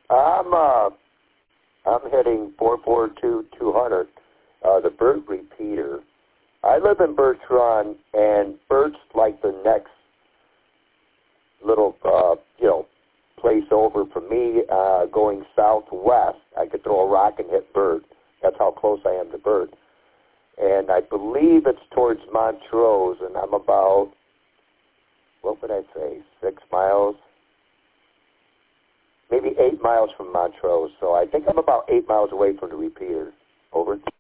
I'm heading 442-200, the Burt repeater. I live in Burt's Run, and Burt's like the next little, place over from me, going southwest. I could throw a rock and hit Burt. That's how close I am to Burt. And I believe it's towards Montrose, and I'm about, 6 miles? Maybe 8 miles from Montrose. So I think I'm about 8 miles away from the repeater. Over.